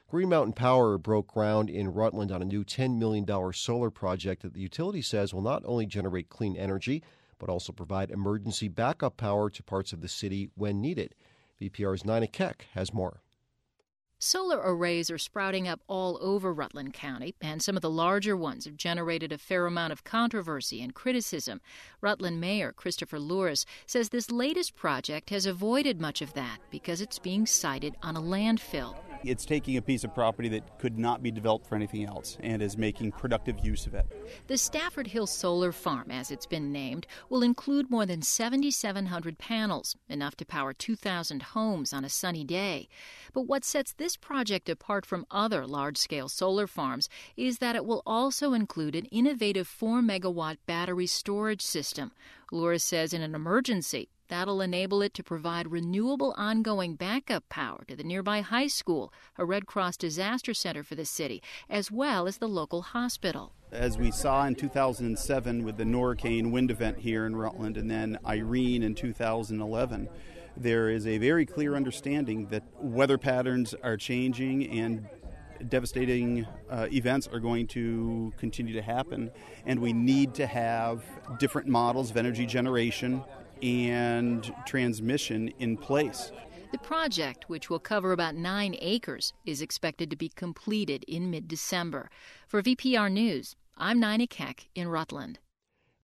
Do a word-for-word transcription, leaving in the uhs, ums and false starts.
Green Mountain Power broke ground in Rutland on a new ten million dollars solar project that the utility says will not only generate clean energy, but also provide emergency backup power to parts of the city when needed. V P R's Nina Keck has more. Solar arrays are sprouting up all over Rutland County, and some of the larger ones have generated a fair amount of controversy and criticism. Rutland Mayor Christopher Louris says this latest project has avoided much of that because it's being sited on a landfill. It's taking a piece of property that could not be developed for anything else and is making productive use of it. The Stafford Hill Solar Farm, as it's been named, will include more than seven thousand seven hundred panels, enough to power two thousand homes on a sunny day. But what sets this project apart from other large-scale solar farms is that it will also include an innovative four megawatt battery storage system. Laura says in an emergency, that'll enable it to provide renewable ongoing backup power to the nearby high school, a Red Cross disaster center for the city, as well as the local hospital. As we saw in two thousand seven with the Norcane wind event here in Rutland and then Irene in two thousand eleven, there is a very clear understanding that weather patterns are changing and devastating uh, events are going to continue to happen, and we need to have different models of energy generation and transmission in place. The project, which will cover about nine acres, is expected to be completed in mid-December. For V P R News, I'm Nina Keck in Rutland.